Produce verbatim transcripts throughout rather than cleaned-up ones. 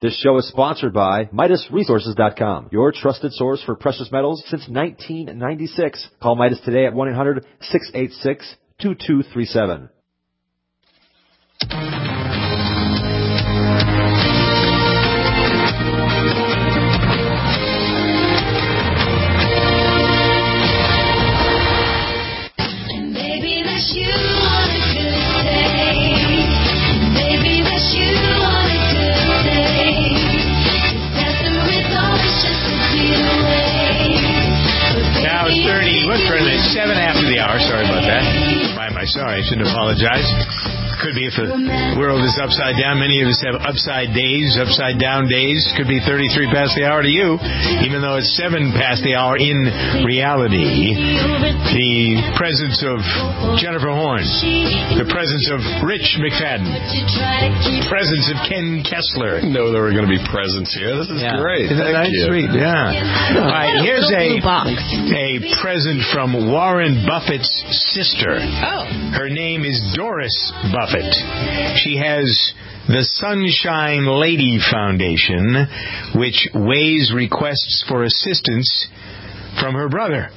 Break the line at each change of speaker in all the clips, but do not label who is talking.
This show is sponsored by Midas Resources dot com, your trusted source for precious metals since nineteen ninety-six. Call Midas today at one eight hundred, six eight six, two two three seven.
Seven after the hour. Sorry about that. Why am I sorry? I shouldn't apologize. Could be if the world is upside down. Many of us have upside days, upside down days. Could be thirty-three past the hour to you, even though it's seven past the hour in reality. The presence of Jennifer Horn, the presence of Rich McFadden, the presence of Ken Kessler.
I know there were going to be presents here. This is
yeah.
great.
Isn't that
Thank
nice?
you.
Sweet, yeah. All right, here's a, a present from Warren Buffett's sister.
Oh.
Her name is Doris Buffett. She has the Sunshine Lady Foundation, which weighs requests for assistance from her brother.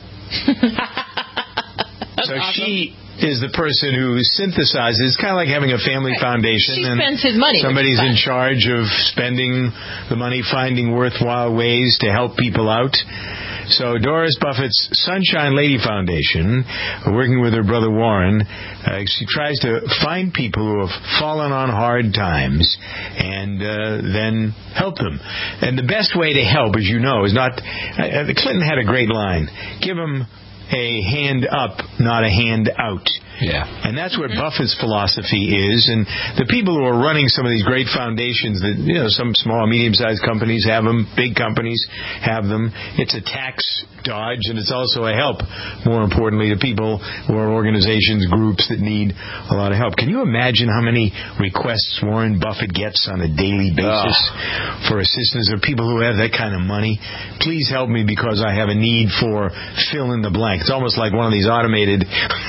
So awesome. She is the person who synthesizes, kind of like having a family right. foundation.
She spends his money.
Somebody's in charge of spending the money, finding worthwhile ways to help people out. So Doris Buffett's Sunshine Lady Foundation, working with her brother Warren, uh, she tries to find people who have fallen on hard times and uh, then help them. And the best way to help, as you know, is not... Uh, Clinton had a great line. Give them a hand up, not a hand out.
Yeah.
And that's what Buffett's philosophy is. And the people who are running some of these great foundations that, you know, some small, medium-sized companies have them, big companies have them. It's a tax dodge, and it's also a help, more importantly, to people who are organizations, groups that need a lot of help. Can you imagine how many requests Warren Buffett gets on a daily basis oh. for assistance of people who have that kind of money? Please help me because I have a need for fill in the blank. It's almost like one of these automated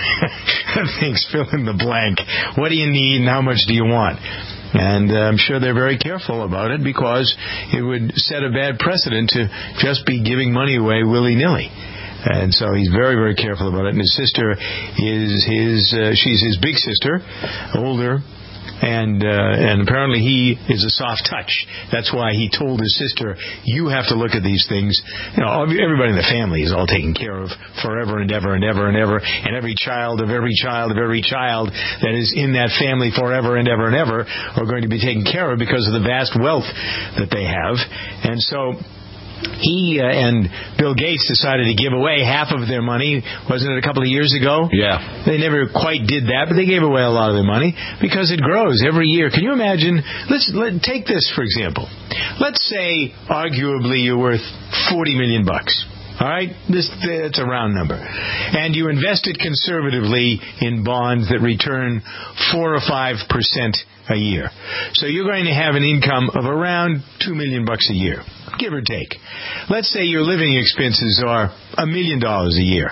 things, fill in the blank. What do you need and how much do you want? And uh, I'm sure they're very careful about it because it would set a bad precedent to just be giving money away willy-nilly. And so he's very, very careful about it. And his sister is his, uh, she's his big sister, older. And uh, and apparently he is a soft touch. That's why he told his sister, you have to look at these things. You know, everybody in the family is all taken care of forever and ever and ever and ever. And every child of every child of every child that is in that family forever and ever and ever are going to be taken care of because of the vast wealth that they have. And so... He uh, and Bill Gates decided to give away half of their money. Wasn't it a couple of years ago?
Yeah.
They never quite did that, but they gave away a lot of their money because it grows every year. Can you imagine? Let's let, take this, for example. Let's say, arguably, you're worth forty million bucks. All right? This, that's a round number. And you invested conservatively in bonds that return four or five percent a year. So you're going to have an income of around two million bucks a year, give or take. Let's say your living expenses are a million dollars a year.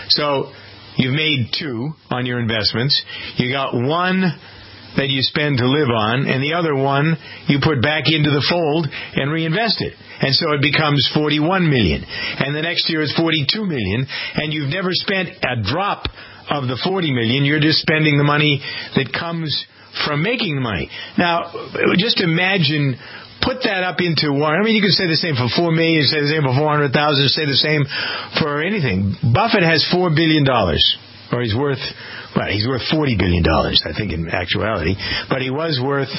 So you've made two on your investments. You got one that you spend to live on, and the other one you put back into the fold and reinvest it. And so it becomes forty-one million dollars. And the next year it's forty-two million dollars, and you've never spent a drop of the forty million dollars. You're just spending the money that comes from making the money. Now, just imagine, put that up into one. I mean, you could say the same for four million dollars, say the same for four hundred thousand dollars, say the same for anything. Buffett has four billion dollars, or he's worth, well, he's worth forty billion dollars, I think, in actuality. But he was worth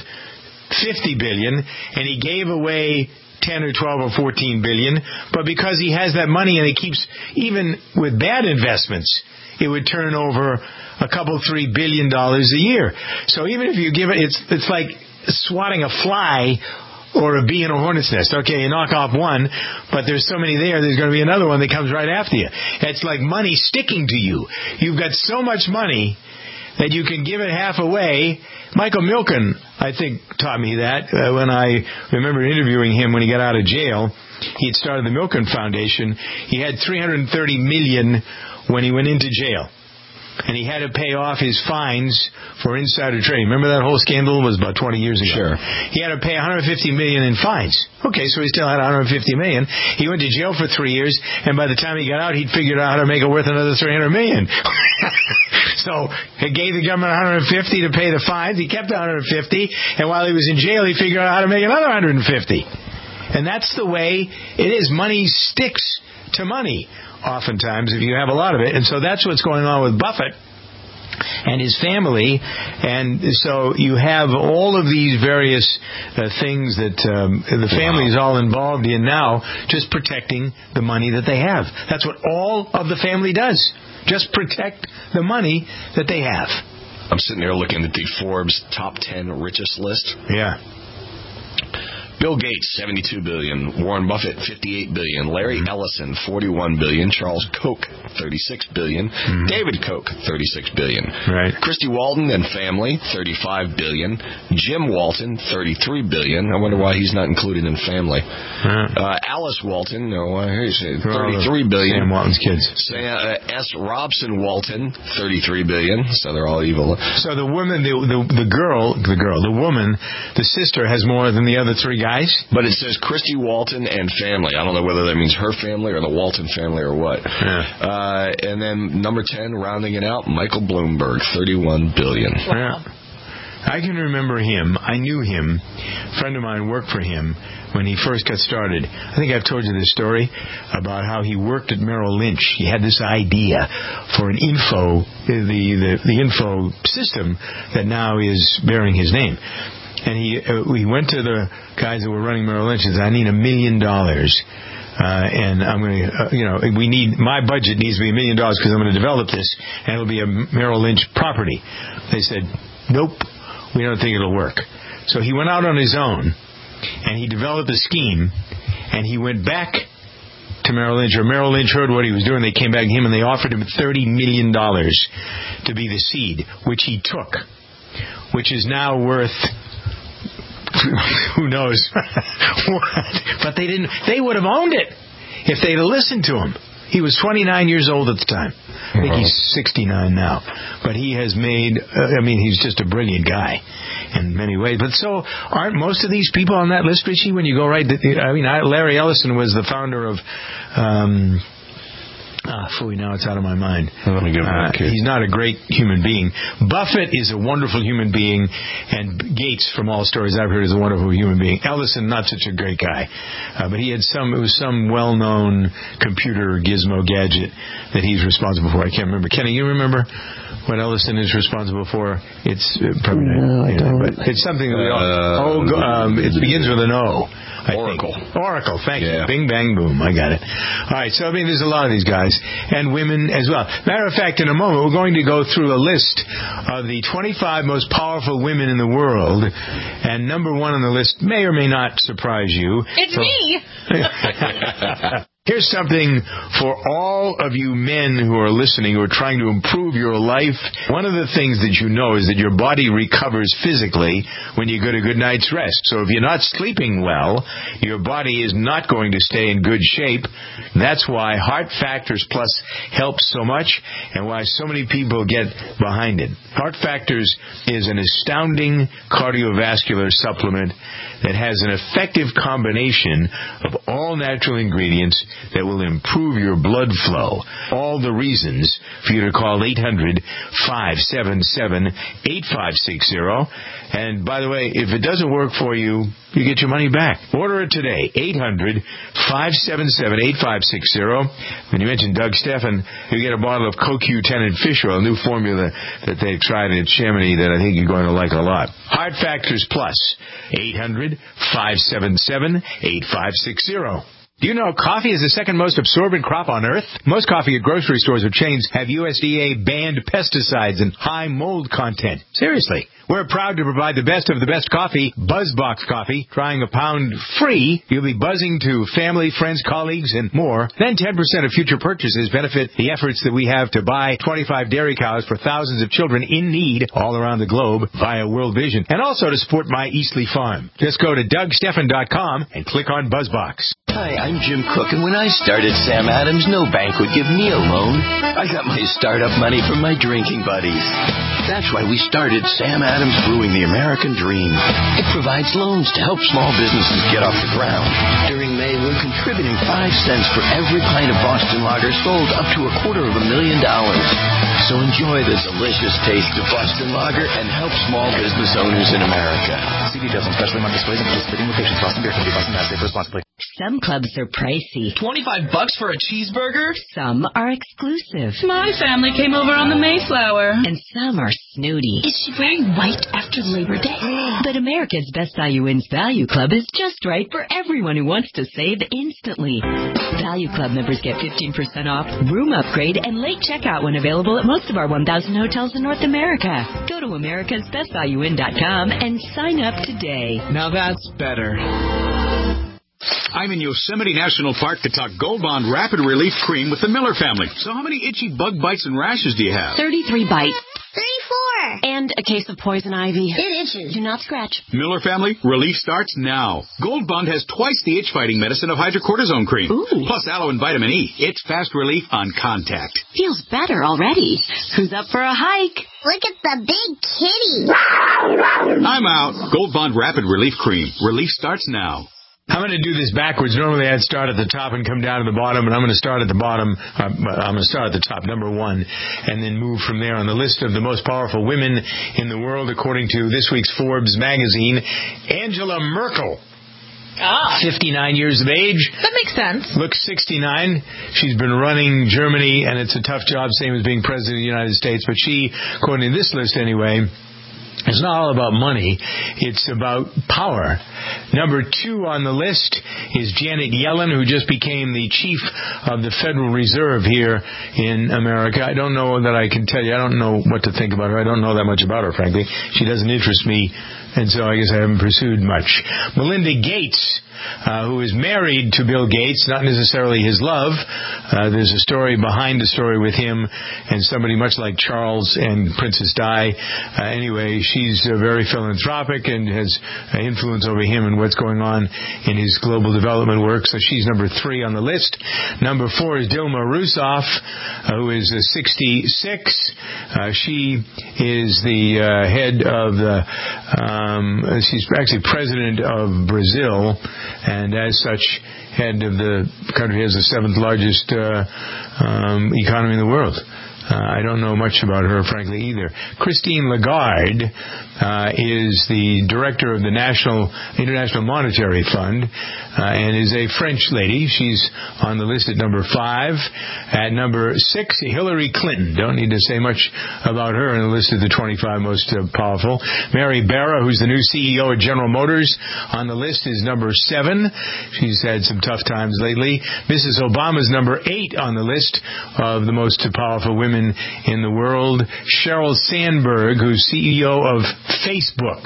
fifty billion dollars, and he gave away ten or twelve or fourteen billion dollars. But because he has that money and he keeps, even with bad investments, it would turn over a couple, three billion dollars a year. So even if you give it, it's it's like swatting a fly or a bee in a hornet's nest. Okay, you knock off one, but there's so many there, there's going to be another one that comes right after you. It's like money sticking to you. You've got so much money that you can give it half away. Michael Milken, I think, taught me that uh, when I remember interviewing him when he got out of jail. He had started the Milken Foundation. He had three hundred thirty million dollars when he went into jail. and he had to pay off his fines for insider trading. Remember that whole scandal was about twenty years ago?
Sure.
He had to pay one hundred fifty million dollars in fines. Okay, so he still had one hundred fifty million dollars. He went to jail for three years, and by the time he got out, he'd figured out how to make it worth another three hundred million dollars. So he gave the government one hundred fifty to pay the fines. He kept one hundred fifty, and while he was in jail, he figured out how to make another one hundred fifty. And that's the way it is. Money sticks to money, oftentimes, if you have a lot of it. And so that's what's going on with Buffett and his family. And so you have all of these various uh, things that um, the family is all involved in now, just protecting the money that they have. That's what all of the family does. Just protect the money that they have.
I'm sitting here looking at the Forbes top ten richest list.
Yeah.
Bill Gates, seventy-two billion dollars. Warren Buffett, fifty-eight billion dollars. Larry mm-hmm. Ellison, forty-one billion dollars. Charles Koch, thirty-six billion dollars. Mm-hmm. David Koch, thirty-six billion dollars.
Right.
Christy Walton and family, thirty-five billion dollars. Jim Walton, thirty-three billion dollars. I wonder why he's not included in family. Uh, uh, Alice Walton, no, uh, here's thirty-three billion dollars.
Sam Walton's kids.
Sam, uh, S. Robson Walton, thirty-three billion dollars. So they're all evil.
So the woman, the, the the girl, the girl, the woman, the sister has more than the other three guys.
But it says Christy Walton and family. I don't know whether that means her family or the Walton family or what.
Yeah.
Uh, and then number ten, rounding it out, Michael Bloomberg, thirty-one billion dollars.
Wow. I can remember him. I knew him. A friend of mine worked for him when he first got started. I think I've told you this story about how he worked at Merrill Lynch. He had this idea for an info, the the, the info system that now is bearing his name. And he uh, we went to the guys that were running Merrill Lynch and said, I need a million dollars. Uh, and I'm going to, uh, you know, we need, my budget needs to be a million dollars because I'm going to develop this, and it'll be a Merrill Lynch property. They said, nope, we don't think it'll work. So he went out on his own, and he developed a scheme, and he went back to Merrill Lynch, or Merrill Lynch heard what he was doing. They came back to him, and they offered him thirty million dollars to be the seed, which he took, which is now worth... who knows what? But they didn't. They would have owned it if they'd have listened to him. He was twenty-nine years old at the time. I think he's sixty-nine now. But he has made, uh, I mean, he's just a brilliant guy in many ways. But so aren't most of these people on that list, Richie, when you go right, I mean, Larry Ellison was the founder of... Um, Ah, phooey, now it's out of my mind.
Let me give him
uh,
a kid.
He's not a great human being. Buffett is a wonderful human being, and Gates, from all stories I've heard, is a wonderful human being. Ellison, not such a great guy. Uh, but he had some, it was some well-known computer gizmo gadget that he's responsible for. I can't remember. Kenny, you remember what Ellison is responsible for? It's uh, probably
no, I don't.
But it's something that we all,
uh,
oh, um, it begins with an O. I
Oracle.
Think. Oracle, thank
yeah.
you. Bing, bang, boom. I got it. All right, so I mean, there's a lot of these guys, and women as well. Matter of fact, in a moment, we're going to go through a list of the twenty-five most powerful women in the world, and number one on the list may or may not surprise you.
It's
so,
me!
Here's something for all of you men who are listening, who are trying to improve your life. One of the things that you know is that your body recovers physically when you get a good night's rest. So if you're not sleeping well, your body is not going to stay in good shape. That's why Heart Factors Plus helps so much, and why so many people get behind it. Heart Factors is an astounding cardiovascular supplement that has an effective combination of all natural ingredients that will improve your blood flow. All the reasons for you to call eight hundred, five seven seven, eight five six zero. And by the way, if it doesn't work for you, you get your money back. Order it today, eight hundred, five seven seven, eight five six zero. When you mention Doug Stephan, you get a bottle of C O Q ten and fish oil, a new formula that they've tried at Chamonix that I think you're going to like a lot. Heart Factors Plus, eight hundred, five seven seven, eight five six zero. Do you know coffee is the second most absorbent crop on Earth? Most coffee at grocery stores or chains have U S D A-banned pesticides and high mold content. Seriously. We're proud to provide the best of the best coffee, BuzzBox Coffee. Trying a pound free, you'll be buzzing to family, friends, colleagues, and more. Then ten percent of future purchases benefit the efforts that we have to buy twenty-five dairy cows for thousands of children in need all around the globe via World Vision. And also to support My Eastleigh Farm. Just go to Doug Stephan dot com and click on BuzzBox.
Hi, I'm Jim Cook, and when I started Sam Adams, no bank would give me a loan. I got my startup money from my drinking buddies. That's why we started Sam Adams Brewing the American Dream. It provides loans to help small businesses get off the ground. During May, we're contributing five cents for every pint of Boston Lager sold up to a quarter of a million dollars. So enjoy the delicious taste of Boston Lager and help small business owners in America.
See details on specially marked displays and participating locations. Boston Beer Company, Boston, Mass. Safe responsibly.
Some clubs are pricey.
twenty-five bucks for a cheeseburger?
Some are exclusive.
My family came over on the Mayflower.
And some are snooty.
Is she wearing white after Labor Day?
But America's Best Value Inns Value Club is just right for everyone who wants to save instantly. Value Club members get fifteen percent off, room upgrade, and late checkout when available at most of our one thousand hotels in North America. Go to americas best value inn dot com and sign up today.
Now that's better.
I'm in Yosemite National Park to talk Gold Bond Rapid Relief Cream with the Miller family. So how many itchy bug bites and rashes do you have?
thirty-three bites.
thirty-four.
And a case of poison ivy.
It itches.
Do not scratch.
Miller family, relief starts now. Gold Bond has twice the itch-fighting medicine of hydrocortisone cream.
Ooh.
Plus aloe and vitamin E. It's fast relief on contact.
Feels better already. Who's up for a hike?
Look at the big kitty.
I'm out. Gold Bond Rapid Relief Cream. Relief starts now.
I'm going to do this backwards. Normally I'd start at the top and come down to the bottom, and I'm going to start at the bottom. Uh, I'm going to start at the top, number one, and then move from there on the list of the most powerful women in the world, according to this week's Forbes magazine. Angela Merkel.
Ah.
fifty-nine years of age.
That makes sense.
Looks sixty-nine. She's been running Germany, and it's a tough job, same as being president of the United States. But she, according to this list anyway, it's not all about money. It's about power. Number two on the list is Janet Yellen, who just became the chief of the Federal Reserve here in America. I don't know that I can tell you. I don't know what to think about her. I don't know that much about her, frankly. She doesn't interest me, and so I guess I haven't pursued much. Melinda Gates, uh, who is married to Bill Gates, not necessarily his love. Uh, there's a story behind the story with him and somebody much like Charles and Princess Di. Uh, anyway, she's uh, very philanthropic and has uh, influence over him and what's going on in his global development work. So she's number three on the list. Number four is Dilma Rousseff, uh, who is uh, sixty-six. Uh, she is the uh, head of the, um, she's actually president of Brazil, and as such, head of the country has the seventh largest uh, um, economy in the world. Uh, I don't know much about her, frankly, either. Christine Lagarde uh, is the director of the National International Monetary Fund uh, and is a French lady. She's on the list at number five. At number six, Hillary Clinton. Don't need to say much about her on the list of the twenty-five most uh, powerful. Mary Barra, who's the new C E O of General Motors, on the list is number seven. She's had some tough times lately. Missus Obama's number eight on the list of the most powerful women in the world. Sheryl Sandberg, who's C E O of Facebook,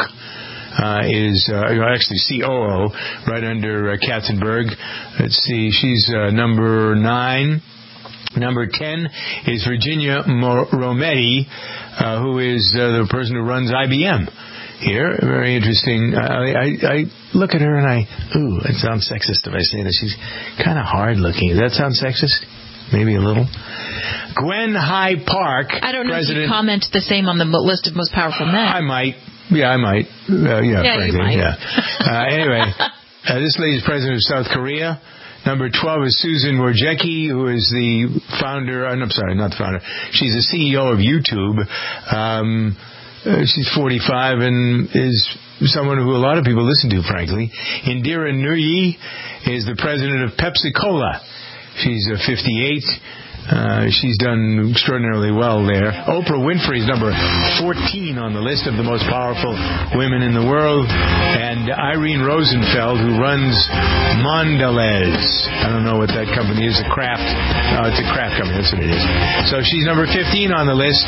uh, is uh, actually C O O, right under uh, Katzenberg. Let's see, she's uh, number nine. Number ten is Virginia Rometty, uh, who is uh, the person who runs I B M here. Very interesting. I, I, I look at her and I, ooh, it sounds sexist if I say that. She's kind of hard looking. Does that sound sexist? Maybe a little. Gwen Hyde Park.
I don't know
president,
if you comment the same on the list of most powerful men.
I might. Yeah, I might. Uh, yeah,
yeah,
frankly,
you might.
Yeah. Uh, anyway, uh, this lady's president of South Korea. Number twelve is Susan Wojcicki, who is the founder. Uh, no, I'm sorry, not the founder. She's the C E O of YouTube. Um, uh, she's forty-five and is someone who a lot of people listen to, frankly. Indira Nooyi is the president of Pepsi-Cola. She's uh, fifty-eight. Uh, she's done extraordinarily well there. Oprah Winfrey is number fourteen on the list of the most powerful women in the world. And Irene Rosenfeld, who runs Mondelez. I don't know what that company is. A craft. Uh, it's a craft company. That's what it is. So she's number fifteen on the list.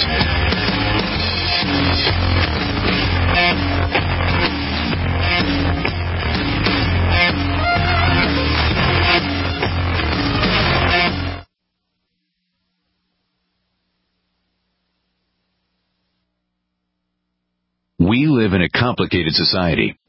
We live in a complicated society.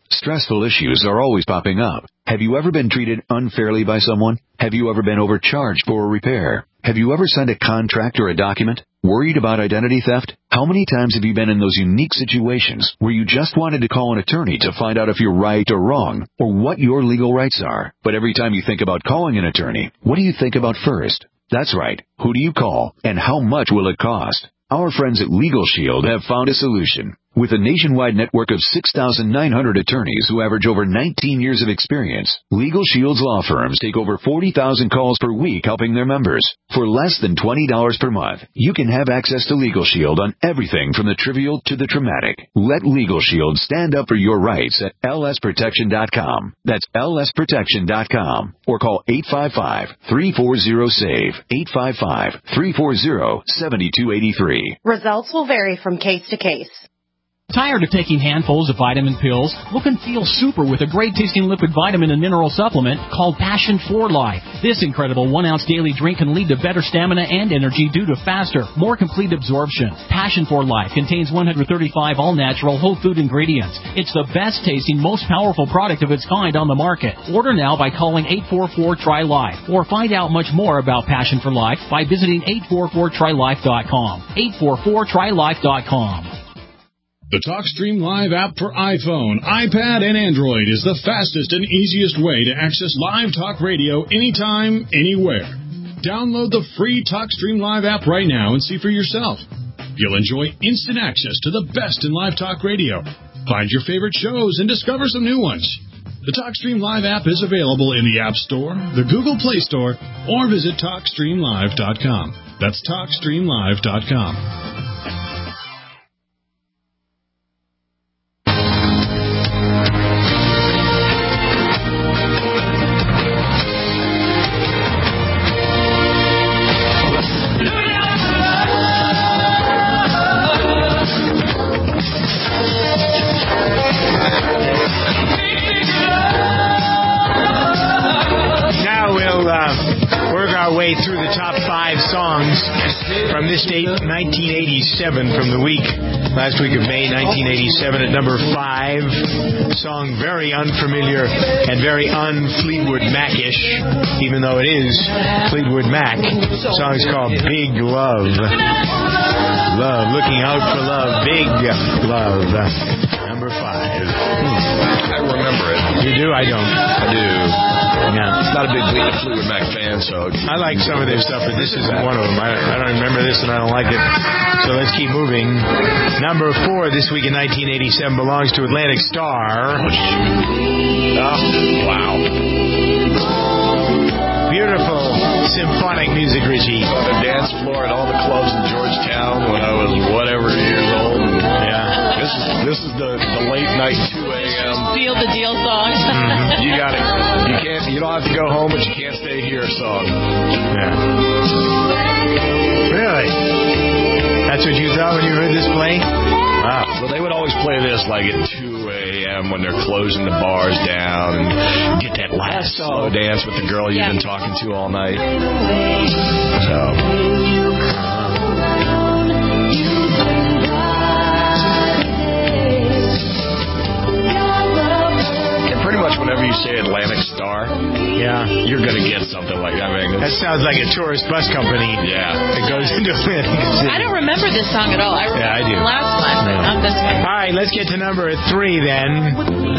Stressful issues are always popping up. Have you ever been treated unfairly by someone? Have you ever been overcharged for a repair? Have you ever signed a contract or a document? Worried about identity theft? How many times have you been in those unique situations where you just wanted to call an attorney to find out if you're right or wrong, or what your legal rights are? But every time you think about calling an attorney, what do you think about first? That's right. Who do you call, and how much will it cost? Our friends at Legal Shield have found a solution. With a nationwide network of six thousand nine hundred attorneys who average over nineteen years of experience, Legal Shield's law firms take over forty thousand calls per week helping their members. For less than twenty dollars per month, you can have access to Legal Shield on everything from the trivial to the traumatic. Let Legal Shield stand up for your rights at L S protection dot com. That's L S protection dot com. Or call eight five five, three four zero, S A V E, eight five five, three four zero, seven two eight three.
Results will vary from case to case.
Tired of taking handfuls of vitamin pills? Look and feel super with a great-tasting liquid vitamin and mineral supplement called Passion for Life. This incredible one-ounce daily drink can lead to better stamina and energy due to faster, more complete absorption. Passion for Life contains one hundred thirty-five all-natural whole food ingredients. It's the best-tasting, most powerful product of its kind on the market. Order now by calling eight four four, T R Y, LIFE or find out much more about Passion for Life by visiting eight four four try life dot com. eight four four try life dot com.
The TalkStream Live app for iPhone, iPad, and Android is the fastest and easiest way to access live talk radio anytime, anywhere. Download the free TalkStream Live app right now and see for yourself. You'll enjoy instant access to the best in live talk radio. Find your favorite shows and discover some new ones. The TalkStream Live app is available in the App Store, the Google Play Store, or visit talk stream live dot com. That's talk stream live dot com.
Through the top five songs from this date, nineteen eighty-seven, from the week, last week of May, nineteen eighty-seven, at number five, song very unfamiliar and very un-Fleetwood Mac-ish, even though it is Fleetwood Mac. The song is called Big Love. Love, looking out for love, big love. Number five. Hmm.
I remember it.
You do? I don't.
I do.
Yeah.
Not a big Fleetwood Mac fan, so...
I like some of their stuff, but this isn't one of them. I, I don't remember this, and I don't like it. So let's keep moving. Number four this week in nineteen eighty-seven belongs to Atlantic Star.
Oh, wow.
Beautiful symphonic music, Richie.
On the dance floor at all the clubs in Georgetown when I was whatever years old.
Yeah.
This is this is the, the late night two a.m.
Seal the deal song.
Mm-hmm. You got it. You can't. You don't have to go home, but you can't stay here song.
Yeah. Really? That's what you thought when you heard this play? Wow.
Well, they would always play this like at two a.m. when they're closing the bars down and get that last slow dance with the girl you've yeah. been talking to all night. So. Pretty much whenever you say Atlantic Star,
yeah,
you're going to get something like that. I mean,
that sounds like a tourist bus company.
Yeah.
That goes into Atlantic City.
I don't remember this song at all. I remember
yeah, I do.
the last one, but not this one.
All right, let's get to number three then.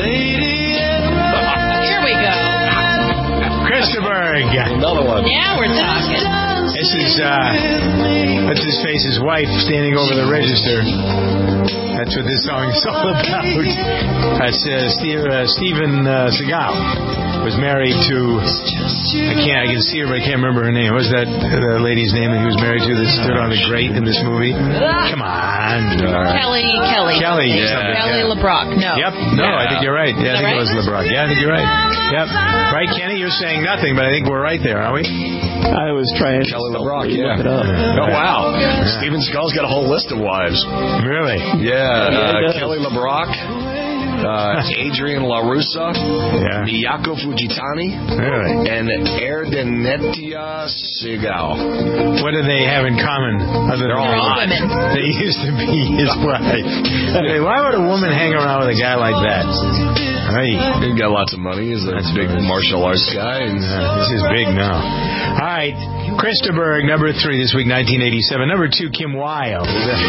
Here we go.
Christopher.
Another one.
Now we're talking.
This is, uh, what's his face, his wife standing over the register. That's what this song is all about. That's uh, Steve, uh, Steven uh, Seagal was married to, I can't, I can see her, but I can't remember her name. What was that uh, lady's name that he was married to that stood on the grate in this movie? Come on. Uh,
Kelly, Kelly.
Kelly.
Yeah. Kelly yeah. LeBrock. No.
Yep. No, yeah. I think you're right. Yeah, I think right? it was LeBrock. Yeah, I think you're right. Yep. Right, Kenny? You're saying nothing, but I think we're right there, aren't we?
I was trying to
Kelly LeBrock, yeah.
Look it up.
Oh, wow. Yeah. Steven Seagal's got a whole list of wives.
Really?
Yeah. Uh, Kelly LeBrock, uh, Adrian LaRussa,
yeah.
Miyako Fujitani,
really?
and Erdenetia Seagal.
What do they have in common? Other
They're
than
all
women.
They used to be his wife. I mean, why would a woman hang around with a guy like that? Hey.
He's got lots of money. He's a That's big nice. martial arts guy. And
uh, this is big now. All right. Krista Berg, number three this week, nineteen eighty-seven. Number two, Kim Wilde.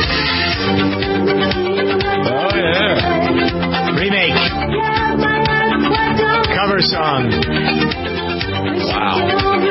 Oh, yeah. Remake. Cover song.
Wow.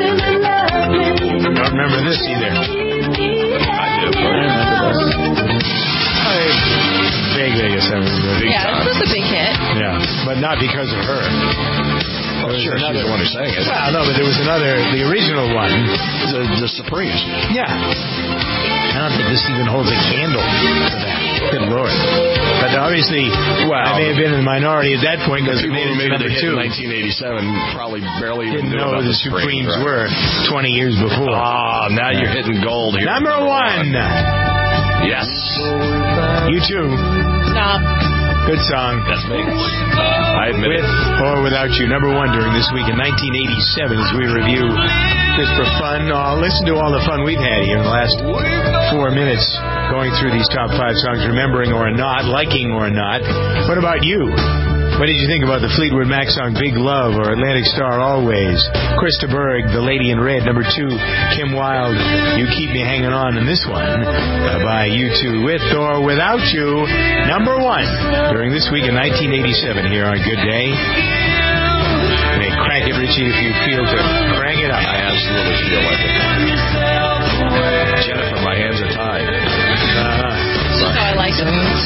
Don't remember this either.
I do. I remember this.
Vaguely, I guess I remember.
Big yeah, time. This was a big hit.
Yeah, but not because of her.
Well, sure, another, she's the one who sang it.
Well, no, but there was another, the original one.
The, the Supremes.
Yeah. I don't think this even holds a candle for that. Good Lord. But obviously, well, I may have been in the minority at that point because we made it number two.
In nineteen eighty-seven probably barely
didn't
knew
know
about
the
the
Supremes
right?
were twenty years before.
Ah, oh, now yeah. you're hitting gold here.
Number, number one. one.
Yes.
You too.
Stop.
Good song.
That's me. I admit
With
it.
or Without You, number one during this week in nineteen eighty-seven as we review just for fun. Uh, listen to all the fun we've had here in the last four minutes going through these top five songs, remembering or not, liking or not. What about you? What did you think about the Fleetwood Mac song Big Love or Atlantic Star Always? Krista Berg, The Lady in Red. Number two, Kim Wilde, You Keep Me Hanging On. And this one uh, by U two, With or Without You. Number one during this week in nineteen eighty-seven here on Good Day. Hey, crank it, Richie, if you feel to. Crank it up.
I absolutely feel like it. Jennifer, my hands are tied.
Uh-huh.
That's how I like it.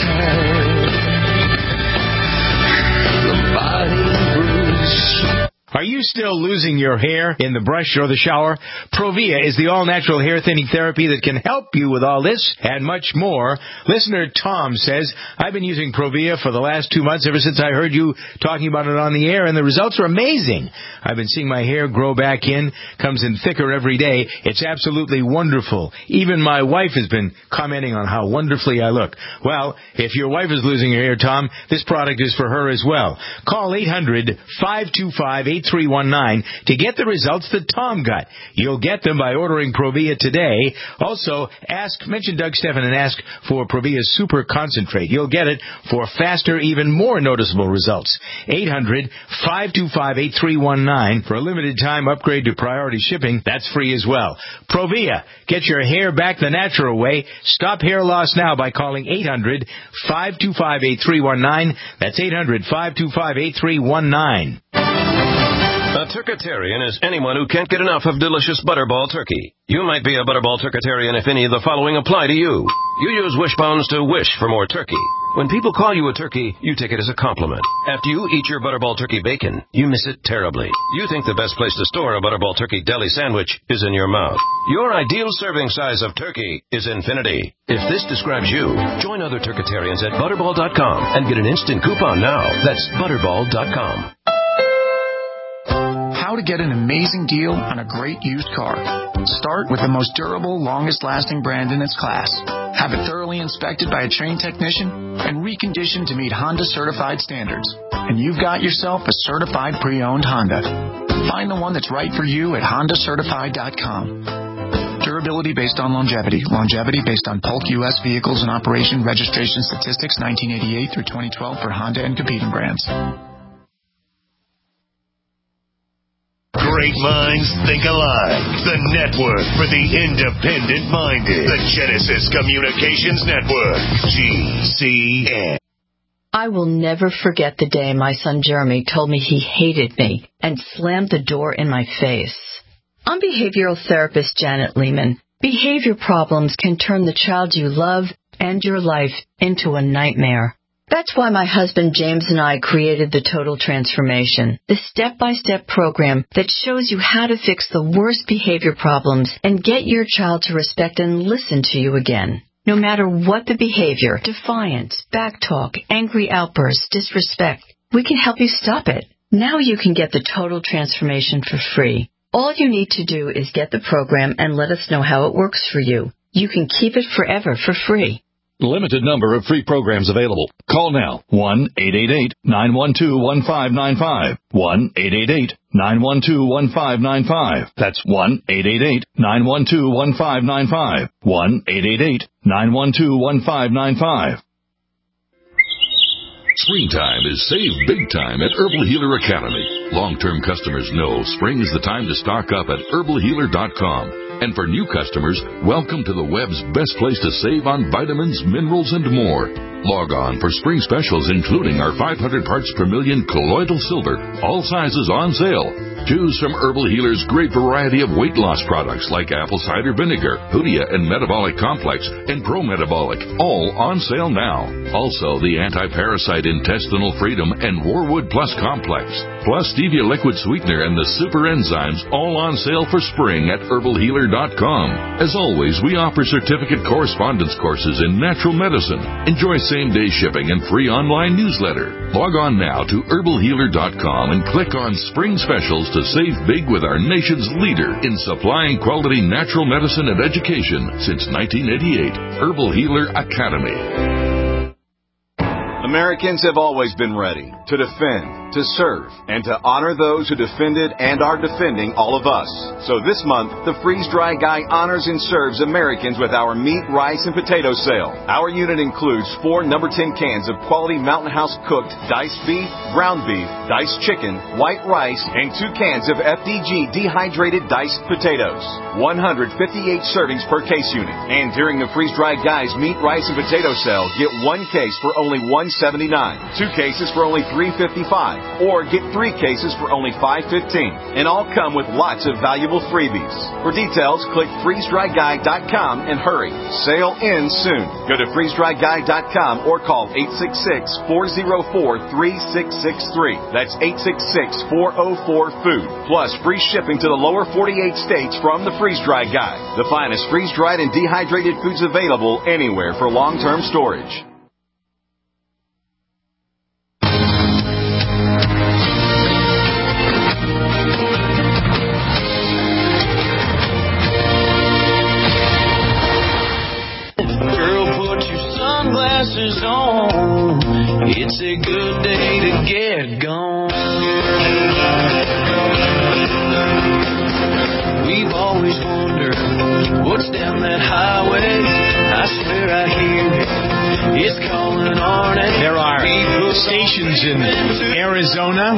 Are you still losing your hair in the brush or the shower? Provia is the all-natural hair thinning therapy that can help you with all this and much more. Listener Tom says, I've been using Provia for the last two months ever since I heard you talking about it on the air, and the results are amazing. I've been seeing my hair grow back in, comes in thicker every day. It's absolutely wonderful. Even my wife has been commenting on how wonderfully I look. Well, if your wife is losing her hair, Tom, this product is for her as well. Call eight hundred, five two five, eight three one nine to get the results that Tom got. You'll get them by ordering Provia today. Also, ask, mention Doug Stephan and ask for Provia Super Concentrate. You'll get it for faster, even more noticeable results. eight hundred, five two five, eight three one nine for a limited time upgrade to priority shipping. That's free as well. Provia, get your hair back the natural way. Stop hair loss now by calling eight hundred, five two five, eight three one nine. That's eight hundred, five two five, eight three one nine.
A Turkitarian is anyone who can't get enough of delicious Butterball turkey. You might be a Butterball Turkitarian if any of the following apply to you. You use Wishbones to wish for more turkey. When people call you a turkey, you take it as a compliment. After you eat your Butterball turkey bacon, you miss it terribly. You think the best place to store a Butterball turkey deli sandwich is in your mouth. Your ideal serving size of turkey is infinity. If this describes you, join other Turkitarians at Butterball dot com and get an instant coupon now. That's Butterball dot com.
How to get an amazing deal on a great used car. Start with the most durable, longest-lasting brand in its class. Have it thoroughly inspected by a trained technician and reconditioned to meet Honda certified standards. And you've got yourself a certified pre-owned Honda. Find the one that's right for you at Honda Certified dot com. Durability based on longevity. Longevity based on Polk U S Vehicles in Operation Registration Statistics nineteen eighty-eight through twenty twelve for Honda and competing brands.
Great minds think alike. The network for the independent-minded. The Genesis Communications Network. G C N.
I will never forget the day my son Jeremy told me he hated me and slammed the door in my face. I'm behavioral therapist Janet Lehman. Behavior problems can turn the child you love and your life into a nightmare. That's why my husband James and I created the Total Transformation, the step-by-step program that shows you how to fix the worst behavior problems and get your child to respect and listen to you again. No matter what the behavior, defiance, backtalk, angry outbursts, disrespect, we can help you stop it. Now you can get the Total Transformation for free. All you need to do is get the program and let us know how it works for you. You can keep it forever for free.
Limited number of free programs available. Call now. one eight eight eight, nine one two, one five nine five. one eight eight eight, nine one two, one five nine five. That's one eight eight eight, nine one two, one five nine five. one eight eight eight, nine one two, one five nine five.
Springtime is save big time at Herbal Healer Academy. Long-term customers know spring is the time to stock up at herbal healer dot com. And for new customers, welcome to the web's best place to save on vitamins, minerals, and more. Log on for spring specials including our five hundred parts per million colloidal silver, all sizes on sale. Choose from Herbal Healer's great variety of weight loss products like apple cider vinegar, Hoodia and Metabolic Complex, and Pro Metabolic, all on sale now. Also, the anti-parasite intestinal freedom and Warwood Plus Complex, plus stevia liquid sweetener and the super enzymes, all on sale for spring at herbal healer dot com. As always, we offer certificate correspondence courses in natural medicine. Enjoy same-day shipping and free online newsletter. Log on now to herbal healer dot com and click on Spring Specials to save big with our nation's leader in supplying quality natural medicine and education since nineteen eighty-eight. Herbal Healer Academy.
Americans have always been ready to defend, to serve, and to honor those who defended and are defending all of us. So this month, the Freeze Dry Guy honors and serves Americans with our meat, rice, and potato sale. Our unit includes four number ten cans of quality Mountain House cooked diced beef, ground beef, diced chicken, white rice, and two cans of F D G dehydrated diced potatoes. one hundred fifty-eight servings per case unit. And during the Freeze Dry Guy's meat, rice, and potato sale, get one case for only one seventy-nine, two cases for only three fifty-five, or get three cases for only five fifteen. And all come with lots of valuable freebies. For details, click freeze dry guy dot com and hurry. Sale ends soon. Go to freeze dry guy dot com or call eight six six, four oh four, three six six three. That's eight six six, four oh four, food. Plus free shipping to the lower forty-eight states from the Freeze Dry Guy. The finest freeze-dried and dehydrated foods available anywhere for long-term storage.
Sunglasses on, it's a good day to get gone. We've always wondered what's down that highway. I swear I hear it. It's calling on it.
There are stations in Arizona,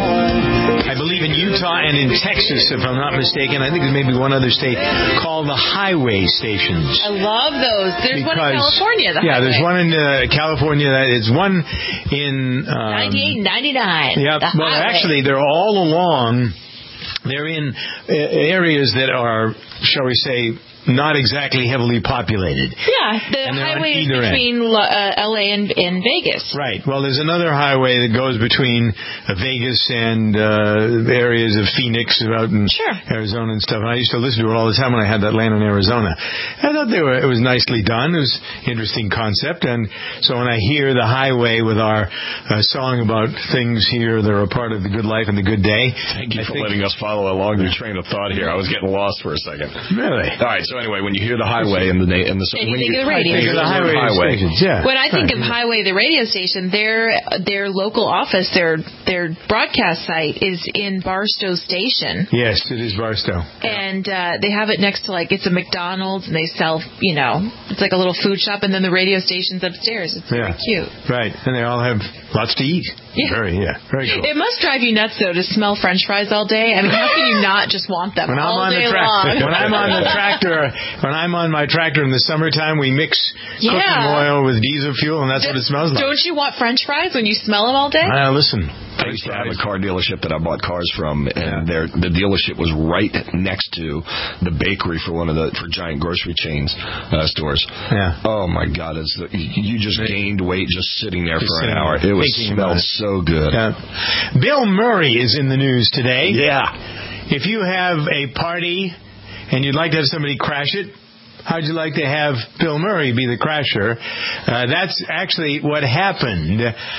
I believe in Utah, and in Texas, if I'm not mistaken. I think there's maybe one other state called the highway stations.
I love those. There's
because,
one in California. The
yeah,
highway.
there's one in uh, California. That is one in um,
ninety-eight and ninety-nine.
Yeah,
the
well,
highway.
actually, they're all along. They're in uh, areas that are, shall we say, not exactly heavily populated.
Yeah, the highway is between uh, L A and, and Vegas.
Right. Well, there's another highway that goes between uh, Vegas and uh, areas of Phoenix, out in
sure.
Arizona and stuff. And I used to listen to it all the time when I had that land in Arizona. I thought they were, it was nicely done. It was an interesting concept. And so when I hear the highway with our uh, song about things here that are a part of the good life and the good day.
Thank you
I
for
think,
letting us follow along your train of thought here. I was getting lost for a second.
Really?
All right. So anyway, when you hear the highway and the na- and the
and you
when
think
you
of the radio
station. The highway, highway. Stations, yeah.
When I think
right.
of highway, the radio station, their their local office, their their broadcast site is in Barstow Station.
Yes, it is Barstow.
And uh, they have it next to like it's a McDonald's, and they sell you know it's like a little food shop, and then the radio station's upstairs. It's
yeah.
very cute.
Right, and they all have lots to eat.
Yeah.
Very, yeah, very cool.
It must drive you nuts though to smell French fries all day. I mean, how can you not just want them
when
all
I'm on
day
the tra-
long?
When I'm on the tractor, when I'm on my tractor in the summertime, we mix
yeah.
cooking oil with diesel fuel, and that's
D-
what it smells like.
Don't you want French fries when you smell them all day?
Uh, listen.
I used to have a car dealership that I bought cars from, and their the dealership was right next to the bakery for one of the for giant grocery chains uh, stores.
Yeah.
Oh my God! It's, you just gained weight just sitting there
just
for an hour. It was smelled so good.
Yeah. Bill Murray is in the news today.
Yeah.
If you have a party and you'd like to have somebody crash it, how'd you like to have Bill Murray be the crasher? Uh, that's actually what happened.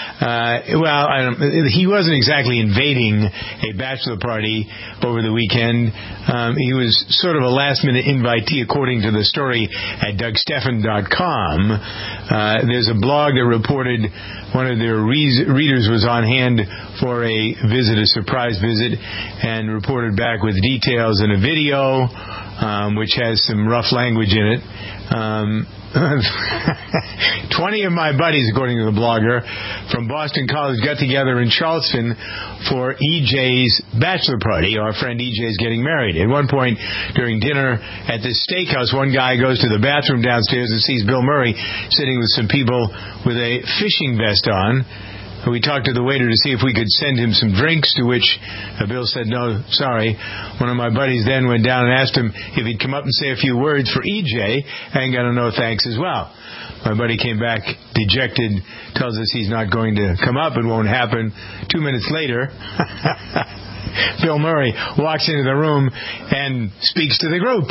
Uh, well, I don't, he wasn't exactly invading a bachelor party over the weekend. Um, he was sort of a last-minute invitee, according to the story at Doug Stephan dot com. Uh, there's a blog that reported one of their re- readers was on hand for a visit, a surprise visit, and reported back with details and a video um, which has some rough language in it. Um, twenty of my buddies, according to the blogger, from Boston College got together in Charleston for E J's bachelor party. Our friend E J is getting married. At one point during dinner at this steakhouse, one guy goes to the bathroom downstairs and sees Bill Murray sitting with some people with a fishing vest on. We talked to the waiter to see if we could send him some drinks, to which uh, Bill said, no, sorry. One of my buddies then went down and asked him if he'd come up and say a few words for E J, and got a no thanks as well. My buddy came back dejected, tells us he's not going to come up, it won't happen. Two minutes later, Bill Murray walks into the room and speaks to the group.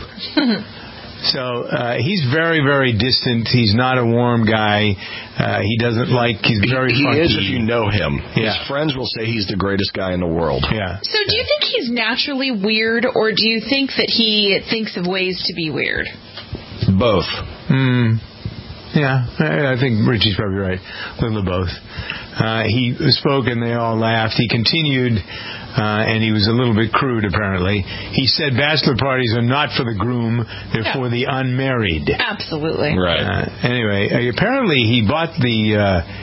So uh, he's very, very distant. He's not a warm guy. Uh, he doesn't like. He's very.
He, he is if you know him.
Yeah.
His friends will say he's the greatest guy in the world.
Yeah.
So do you think he's naturally weird, or do you think that he thinks of ways to be weird?
Both.
Hmm. Yeah, I think Richie's probably right. A little of both. Uh, he spoke and they all laughed. He continued, uh, and he was a little bit crude, apparently. He said bachelor parties are not for the groom, they're yeah. for the unmarried.
Absolutely.
Right.
Uh, anyway, uh, apparently he bought the,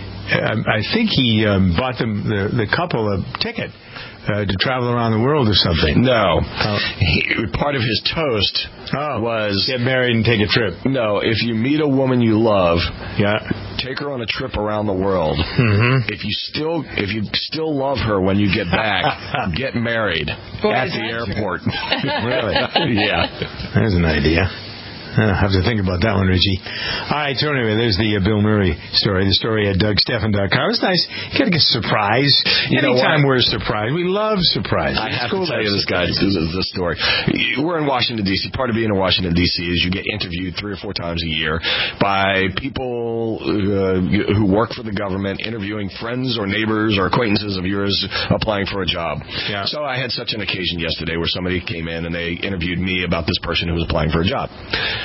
uh, I think he um, bought them, the, the couple a ticket. Uh, to travel around the world or something.
No. Oh. He, part of his toast
oh,
was...
get married and take a trip.
No, if you meet a woman you love,
yeah,
take her on a trip around the world.
Mm-hmm.
If you still if you still love her when you get back, get married Boy, at the airport.
Really?
Yeah.
There's an idea. I have to think about that one, Richie. All right, so anyway, there's the uh, Bill Murray story, the story at Doug Stephan dot com. It's nice. You got to get surprised. You Anytime we're surprised. We love surprise.
I have to tell you this, guy, this story. We're in Washington, D C Part of being in Washington, D C is you get interviewed three or four times a year by people uh, who work for the government, interviewing friends or neighbors or acquaintances of yours applying for a job.
Yeah.
So I had such an occasion yesterday where somebody came in and they interviewed me about this person who was applying for a job.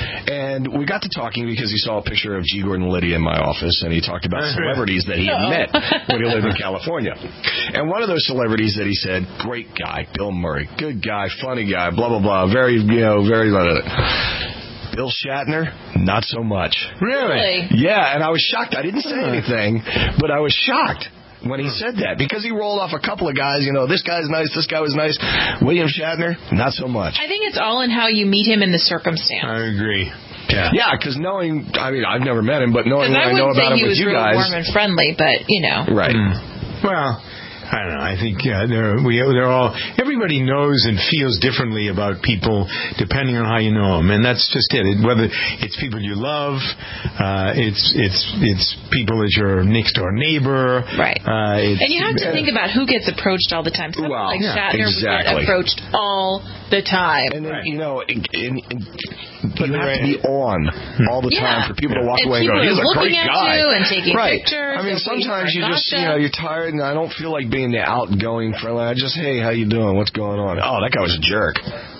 And we got to talking because he saw a picture of G. Gordon Liddy in my office, and he talked about celebrities that he had met when he lived in California. And one of those celebrities that he said, great guy, Bill Murray, good guy, funny guy, blah, blah, blah, very, you know, very... Blah, blah, blah. Bill Shatner, not so much.
Really?
Yeah, and I was shocked. I didn't say anything, but I was shocked when he said that, because he rolled off a couple of guys, you know, this guy's nice, this guy was nice. William Shatner, not so much.
I think it's all in how you meet him in the circumstance.
I agree.
Yeah, yeah, because knowing, I mean, I've never met him, but knowing what I,
I
know about him with you guys.
I wouldn't say he was real warm and friendly, but, you know.
Right.
Mm. Well... I don't know. I think yeah, they're we they're all. Everybody knows and feels differently about people depending on how you know them, and that's just it. it whether it's people you love, uh, it's it's it's people as your next door neighbor,
right?
Uh, it's,
and you have to uh, think about who gets approached all the time. Someone
well,
like
yeah,
Shatner
exactly.
would get approached all the time,
and then
right.
you know, in, in, in, you have to be on all the
yeah.
time for people to walk
and
away and go, "He's a great
at
guy,"
you and taking
right?
Pictures
I mean, sometimes you just you know you're tired, and I don't feel like being the outgoing friendly. I just, hey, how you doing? What's going on? Oh, that guy was a jerk.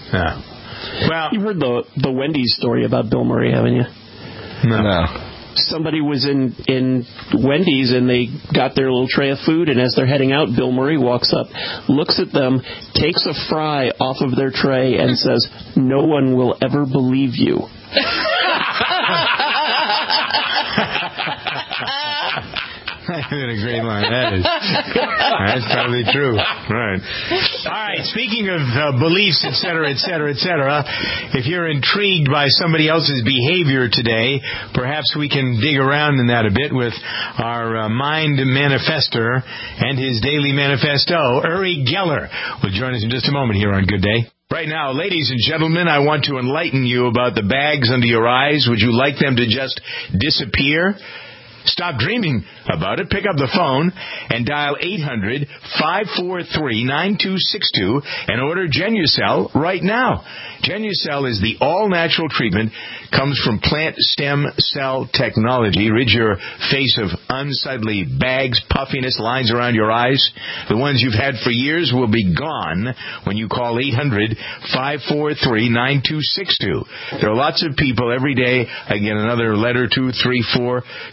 Yeah. Well,
you've heard the the Wendy's story about Bill Murray, haven't you?
No. no.
Somebody was in, in Wendy's and they got their little tray of food, and as they're heading out, Bill Murray walks up, looks at them, takes a fry off of their tray, and says, "No one will ever believe you."
What a great line that is. That's probably true. Right. All right. Speaking of uh, beliefs, et cetera, et cetera, et cetera, if you're intrigued by somebody else's behavior today, perhaps we can dig around in that a bit with our uh, mind manifester and his daily manifesto. Uri Geller will join us in just a moment here on Good Day. Right now, ladies and gentlemen, I want to enlighten you about the bags under your eyes. Would you like them to just disappear? Stop dreaming about it. Pick up the phone and dial eight hundred, five four three, nine two six two and order Genucel right now. Genucel is the all-natural treatment, comes from plant stem cell technology. Rid your face of unsightly bags, puffiness, lines around your eyes. The ones you've had for years will be gone when you call eight hundred, five four three, nine two six two. There are lots of people every day. I get another letter, two, three, four, sometimes.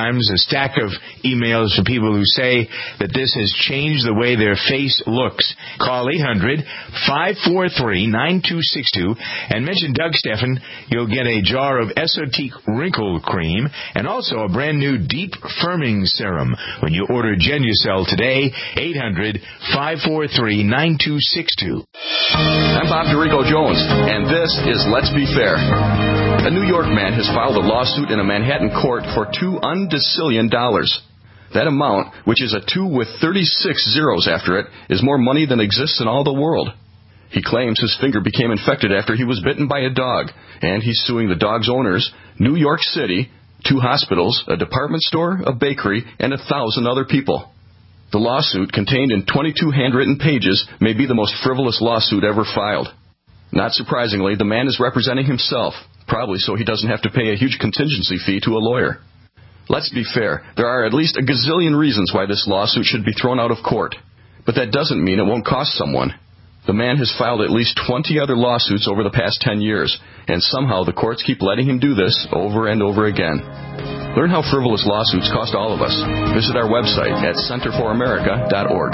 times, a stack of emails from people who say that this has changed the way their face looks. Call eight hundred, five four three, nine two six two and mention Doug Steffen. You'll get a jar of Esotique Wrinkle Cream and also a brand new Deep Firming Serum when you order Genucel today. eight hundred, five four three, nine two six two.
I'm Bob DeRico Jones, and this is Let's Be Fair. A New York man has filed a lawsuit in a Manhattan court for two undecillion dollars. That amount, which is a two with thirty-six zeros after it, is more money than exists in all the world. He claims his finger became infected after he was bitten by a dog, and he's suing the dog's owners, New York City, two hospitals, a department store, a bakery, and a thousand other people. The lawsuit, contained in twenty-two handwritten pages, may be the most frivolous lawsuit ever filed. Not surprisingly, the man is representing himself, probably so he doesn't have to pay a huge contingency fee to a lawyer. Let's be fair. There are at least a gazillion reasons why this lawsuit should be thrown out of court. But that doesn't mean it won't cost someone. The man has filed at least twenty other lawsuits over the past ten years, and somehow the courts keep letting him do this over and over again. Learn how frivolous lawsuits cost all of us. Visit our website at center for america dot org.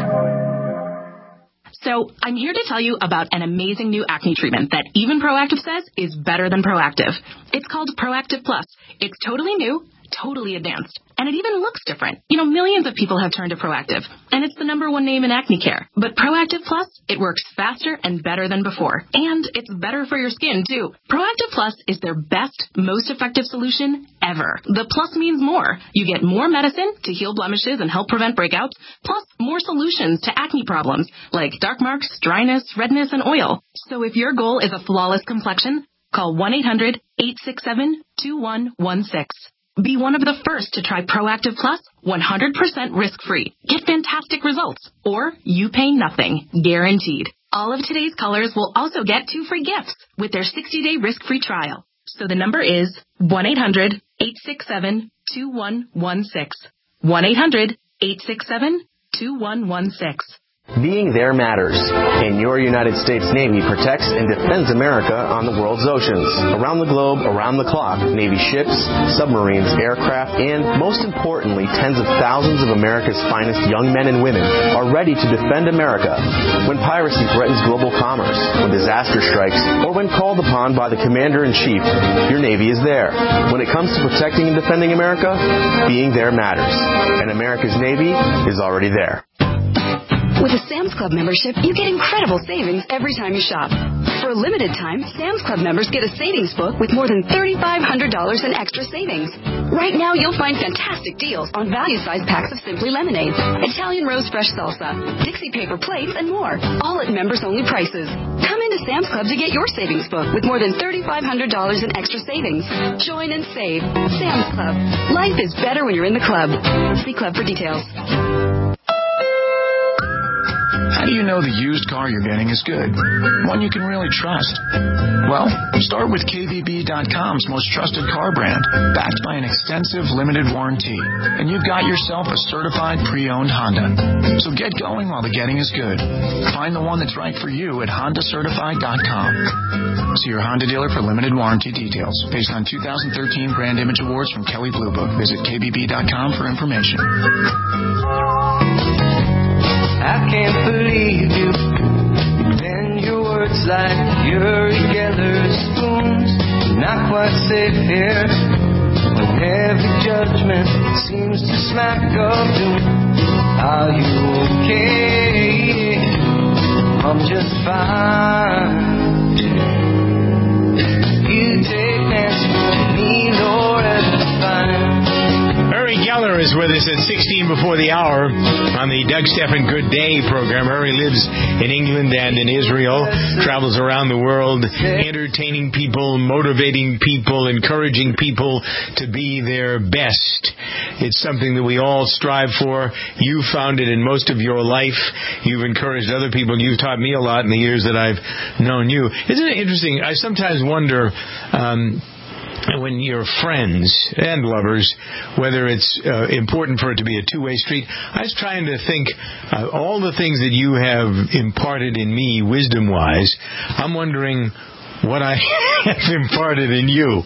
So, I'm here to tell you about an amazing new acne treatment that even Proactive says is better than Proactive. It's called Proactive Plus. It's totally new, totally advanced, and it even looks different. You know, millions of people have turned to Proactive, and it's the number one name in acne care. But Proactive Plus, it works faster and better than before. And it's better for your skin, too. Proactive Plus is their best, most effective solution ever. The plus means more. You get more medicine to heal blemishes and help prevent breakouts, plus more solutions to acne problems like dark marks, dryness, redness, and oil. So if your goal is a flawless complexion, call one eight hundred, eight six seven, two one one six. Be one of the first to try Proactive Plus one hundred percent risk-free. Get fantastic results, or you pay nothing, guaranteed. All of today's callers will also get two free gifts with their sixty-day risk-free trial. So the number is one eight hundred, eight six seven, two one one six. one eight hundred, eight six seven, two one one six.
Being there matters, and your United States Navy protects and defends America on the world's oceans. Around the globe, around the clock, Navy ships, submarines, aircraft, and, most importantly, tens of thousands of America's finest young men and women are ready to defend America when piracy threatens global commerce, when disaster strikes, or when called upon by the Commander-in-Chief. Your Navy is there. When it comes to protecting and defending America, being there matters, and America's Navy is already there.
With a Sam's Club membership, you get incredible savings every time you shop. For a limited time, Sam's Club members get a savings book with more than three thousand five hundred dollars in extra savings. Right now, you'll find fantastic deals on value-sized packs of Simply Lemonade, Italian Rose Fresh Salsa, Dixie Paper Plates, and more, all at members-only prices. Come into Sam's Club to get your savings book with more than three thousand five hundred dollars in extra savings. Join and save. Sam's Club. Life is better when you're in the club. See Club for details.
How do you know the used car you're getting is good? One you can really trust? Well, start with K V B dot com's most trusted car brand, backed by an extensive limited warranty. And you've got yourself a certified pre-owned Honda. So get going while the getting is good. Find the one that's right for you at honda certified dot com. See your Honda dealer for limited warranty details. Based on two thousand thirteen Brand Image Awards from Kelley Blue Book. Visit K V B dot com for information.
I can't believe you bend your words like Uri-Geller spoons. Not quite safe here when heavy judgment seems to smack of doom. Are you okay? I'm just fine. You take answer from me, Lord, and fine.
Uri Geller is with us at sixteen before the hour on the Doug Steffen Good Day program. Uri lives in England and in Israel, travels around the world, entertaining people, motivating people, encouraging people to be their best. It's something that we all strive for. You found it in most of your life. You've encouraged other people. You've taught me a lot in the years that I've known you. Isn't it interesting? I sometimes wonder... Um, when you're friends and lovers, whether it's uh, important for it to be a two-way street. I was trying to think uh, all the things that you have imparted in me wisdom-wise. I'm wondering what I have imparted in you.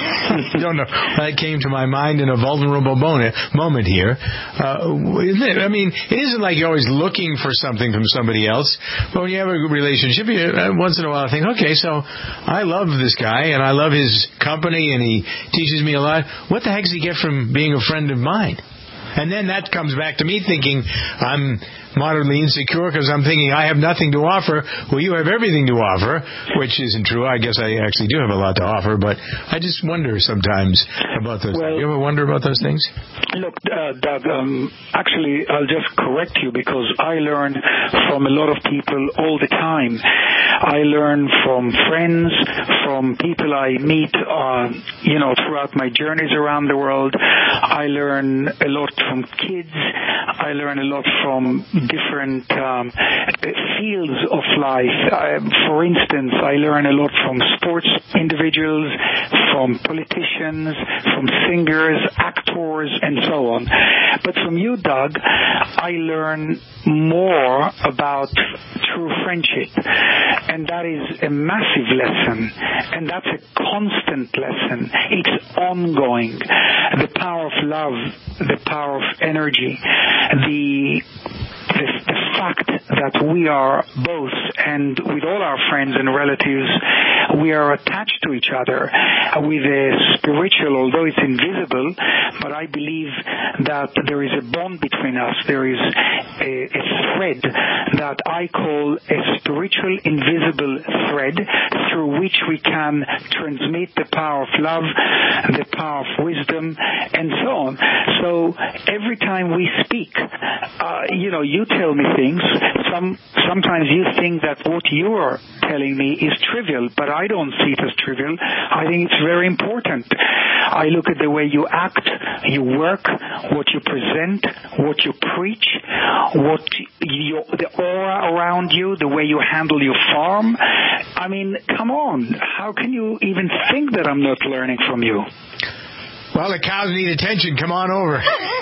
I don't know. That came to my mind in a vulnerable moment, moment here. Uh, isn't it? I mean, it isn't like you're always looking for something from somebody else. But when you have a good relationship, you, uh, once in a while I think, okay, so I love this guy, and I love his company, and he teaches me a lot. What the heck does he get from being a friend of mine? And then that comes back to me thinking I'm moderately insecure because I'm thinking I have nothing to offer. Well, you have everything to offer, which isn't true. I guess I actually do have a lot to offer, but I just wonder sometimes about those
well,
things. You ever wonder about those things?
Look, uh, Doug, um, actually, I'll just correct you because I learn from a lot of people all the time. I learn from friends, from people I meet, uh, you know, throughout my journeys around the world. I learn a lot from kids. I learn a lot from different um, fields of life. Uh, for instance, I learn a lot from sports individuals, from politicians, from singers, actors, and so on. But from you, Doug, I learn more about true friendship. And that is a massive lesson. And that's a constant lesson. It's ongoing. The power of love, the power of energy, the The, the fact that we are both, and with all our friends and relatives, we are attached to each other with a spiritual, although it's invisible, but I believe that there is a bond between us. There is a, a thread that I call a spiritual invisible thread through which we can transmit the power of love, the power of wisdom, and so on. So every time we speak, uh, you know, you tell me things. Some sometimes you think that what you are telling me is trivial, but I don't see it as trivial. I think it's very important. I look at the way you act, you work, what you present, what you preach, what you, the aura around you, the way you handle your farm. I mean, come on. How can you even think that I'm not learning from you?
Well, the cows need attention. Come on over.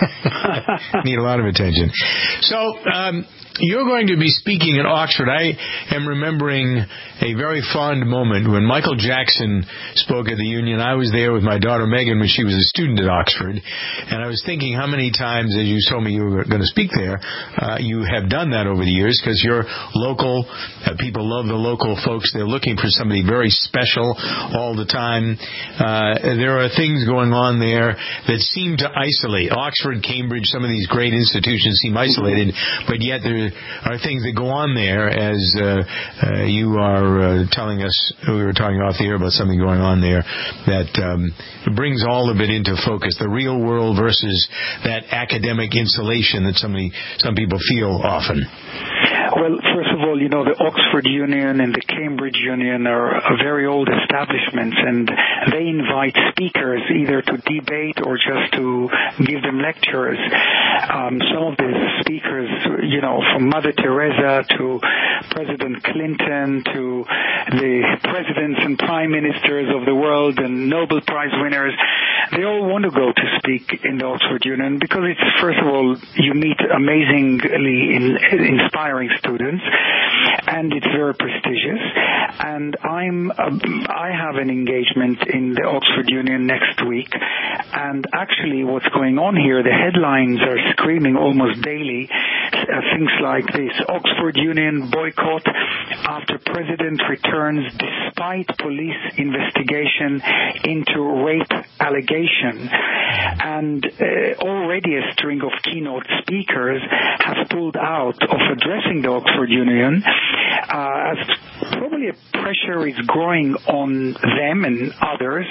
Need a lot of attention. So, um, you're going to be speaking at Oxford. I am remembering a very fond moment when Michael Jackson spoke at the Union. I was there with my daughter Megan when she was a student at Oxford, and I was thinking how many times, as you told me you were going to speak there, uh, you have done that over the years because you're local. Uh, people love the local folks. They're looking for somebody very special all the time. Uh, there are things going on there that seem to isolate. Oxford, Cambridge, some of these great institutions seem isolated, but yet there are things that go on there, as uh, uh, you are uh, telling us. We were talking off the air about something going on there that um, brings all of it into focus, the real world versus that academic insulation that somebody, some people feel often.
Well, first of all, you know, the Oxford Union and the Cambridge Union are, are very old establishments, and they invite speakers either to debate or just to give them lectures. Um, some of the speakers, you know, from Mother Teresa to President Clinton to the presidents and prime ministers of the world and Nobel Prize winners, they all want to go to speak in the Oxford Union because it's, first of all, you meet amazingly in, inspiring students, and it's very prestigious. And I'm, um, I have an engagement in the Oxford Union next week, and actually what's going on here, the headlines are screaming almost daily, uh, things like this: Oxford Union boycott after president returns despite police investigation into rape allegation. And uh, already a string of keynote speakers have pulled out of addressing the Oxford Union, uh, as probably a pressure is growing on them and others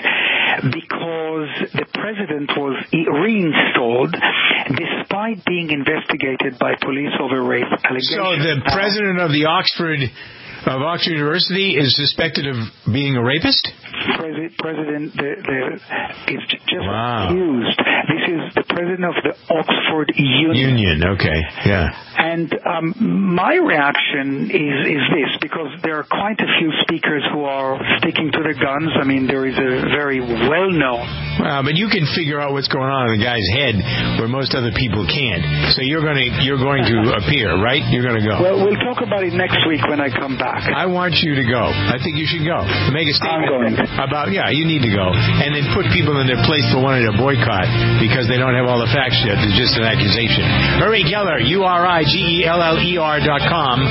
because the president was reinstalled despite being investigated by police over rape allegations.
So the president of the Oxford of Oxford University is suspected of being a rapist?
President, president the, the, is just
wow.
accused. This is the president of the Oxford Union.
Union, okay, yeah.
And um, my reaction is, is this, because there are quite a few speakers who are sticking to their guns. I mean, there is a very well-known...
Well, but you can figure out what's going on in the guy's head where most other people can't. So you're going to you're going to appear, right? You're going to go.
Well, we'll talk about it next week when I come back.
I want you to go. I think you should go. Make a statement
I'm going.
about, yeah, you need to go. And then put people in their place for wanting to boycott because they don't have all the facts yet. It's just an accusation. Uri Geller, U R I G E L L E R dot com.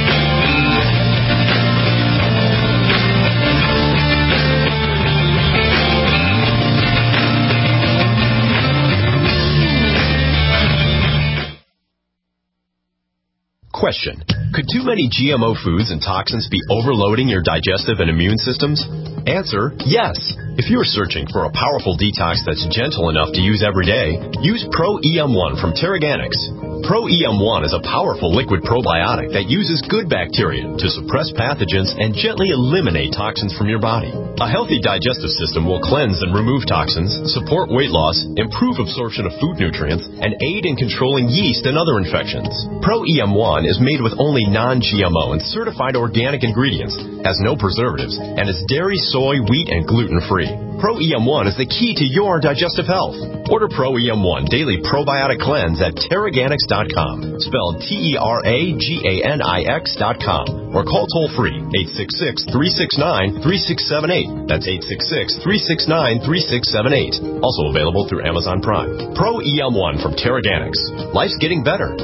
Question. Could too many G M O foods and toxins be overloading your digestive and immune systems? Answer, yes. If you're searching for a powerful detox that's gentle enough to use every day, use Pro E M one from Terraganics. Pro E M one is a powerful liquid probiotic that uses good bacteria to suppress pathogens and gently eliminate toxins from your body. A healthy digestive system will cleanse and remove toxins, support weight loss, improve absorption of food nutrients, and aid in controlling yeast and other infections. Pro E M one is made with only non-G M O and certified organic ingredients, has no preservatives, and is dairy, soy, wheat, and gluten-free. Pro E M one is the key to your digestive health. Order Pro E M one Daily Probiotic Cleanse at Terraganics dot com, spelled T E R A G A N I X dot com, or call toll-free eight six six, three six nine, three six seven eight. That's eight six six, three six nine, three six seven eight. Also available through Amazon Prime. Pro E M one from Terraganics. Life's getting better.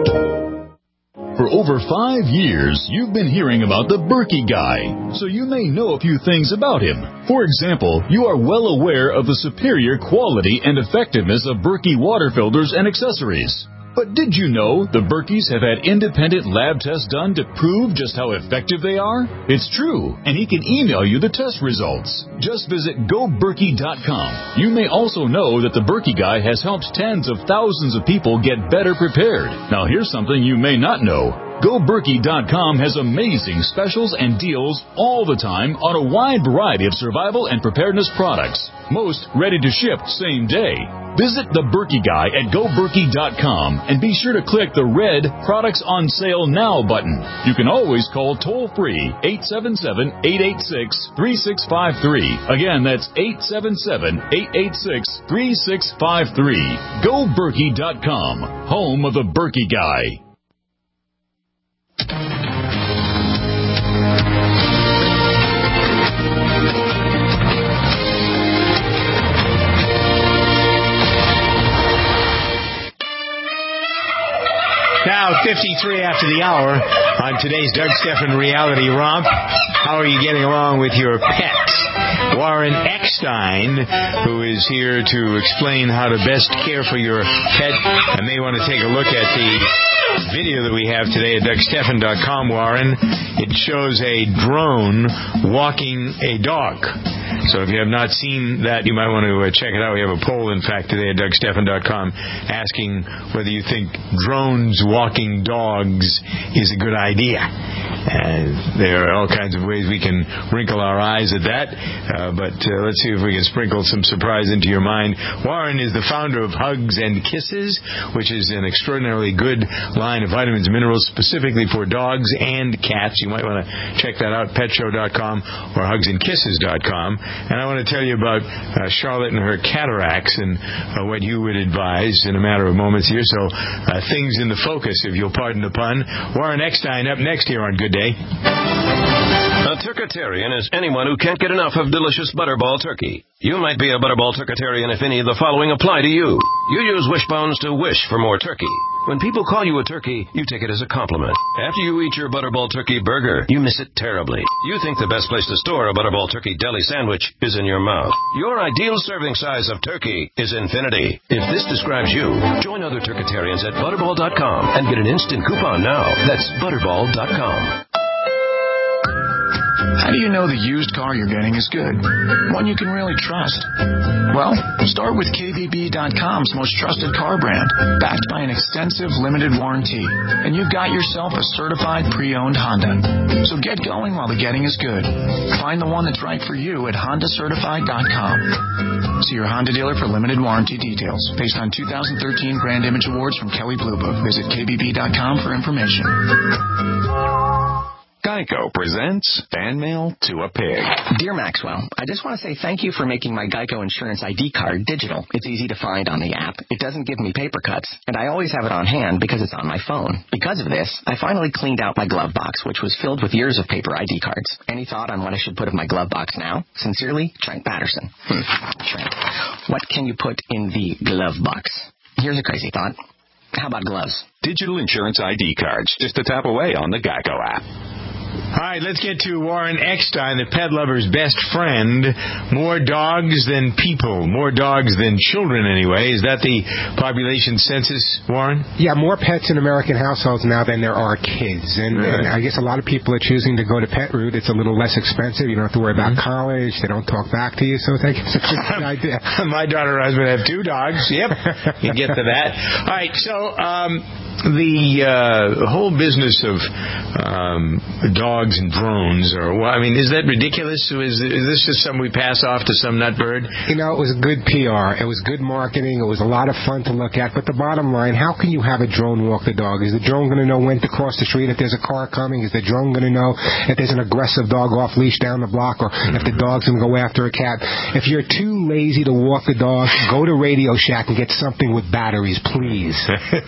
For over five years, you've been hearing about the Berkey Guy, so you may know a few things about him. For example, you are well aware of the superior quality and effectiveness of Berkey water filters and accessories. But did you know the Berkeys have had independent lab tests done to prove just how effective they are? It's true, and he can email you the test results. Just visit go berkey dot com. You may also know that the Berkey Guy has helped tens of thousands of people get better prepared. Now here's something you may not know. go berkey dot com has amazing specials and deals all the time on a wide variety of survival and preparedness products. Most ready to ship same day. Visit the Berkey Guy at go berkey dot com and be sure to click the red Products on Sale Now button. You can always call toll-free eight seven seven, eight eight six, three six five three. Again, that's eight seven seven, eight eight six, three six five three. go berkey dot com, home of the Berkey Guy.
Now, fifty-three after the hour on today's Doug Stephan Reality Romp. How are you getting along with your pets? Warren Eckstein, who is here to explain how to best care for your pet, and may want to take a look at the video that we have today at Doug Stephan dot com, Warren. It shows a drone walking a dog. So if you have not seen that, you might want to check it out. We have a poll, in fact, today at Doug Stephan dot com asking whether you think drones walking dogs is a good idea. And there are all kinds of ways we can wrinkle our eyes at that. Uh, but uh, let's see if we can sprinkle some surprise into your mind. Warren is the founder of Hugs and Kisses, which is an extraordinarily good line of vitamins and minerals specifically for dogs and cats. You might want to check that out, pet show dot com or hugs and kisses dot com. And I want to tell you about uh, Charlotte and her cataracts and uh, what you would advise in a matter of moments here. So uh, things in the focus, if you'll pardon the pun. Warren Eckstein up next here on Good Day.
A Turkitarian is anyone who can't get enough of delicious Butterball turkey. You might be a Butterball Turkitarian if any of the following apply to you. You use Wishbones to wish for more turkey. When people call you a turkey, you take it as a compliment. After you eat your Butterball turkey burger, you miss it terribly. You think the best place to store a Butterball turkey deli sandwich is in your mouth. Your ideal serving size of turkey is infinity. If this describes you, join other Turkitarians at Butterball dot com and get an instant coupon now. That's Butterball dot com.
How do you know the used car you're getting is good? One you can really trust? Well, start with K B B dot com's most trusted car brand, backed by an extensive limited warranty, and you've got yourself a certified pre-owned Honda. So get going while the getting is good. Find the one that's right for you at Honda Certified dot com. See your Honda dealer for limited warranty details. Based on two thousand thirteen Brand Image Awards from Kelley Blue Book. Visit K B B dot com for information.
Geico presents Fan Mail to a Pig.
Dear Maxwell, I just want to say thank you for making my Geico Insurance I D card digital. It's easy to find on the app. It doesn't give me paper cuts, and I always have it on hand because it's on my phone. Because of this, I finally cleaned out my glove box, which was filled with years of paper I D cards. Any thought on what I should put in my glove box now? Sincerely, Trent Patterson. Hmm. Trent, what can you put in the glove box? Here's a crazy thought. How about gloves?
Digital Insurance I D cards, just a tap away on the Geico app.
All right, let's get to Warren Eckstein, the pet lover's best friend. More dogs than people, more dogs than children anyway. Is that the population census, Warren?
Yeah, more pets in American households now than there are kids. And, right. and I guess a lot of people are choosing to go to Pet Root. It's a little less expensive. You don't have to worry about mm-hmm. college. They don't talk back to you, so I think it's a good idea.
My daughter and husband have two dogs. Yep, you get to that. All right, so um, the uh, whole business of um, dogs and drones, or well, I mean, is that ridiculous? Is, is this just something we pass off to some nutbird?
You know, it was good P R. It was good marketing. It was a lot of fun to look at. But the bottom line, how can you have a drone walk the dog? Is the drone going to know when to cross the street if there's a car coming? Is the drone going to know if there's an aggressive dog off leash down the block, or mm-hmm. if the dog's going to go after a cat? If you're too lazy to walk the dog, go to Radio Shack and get something with batteries, please.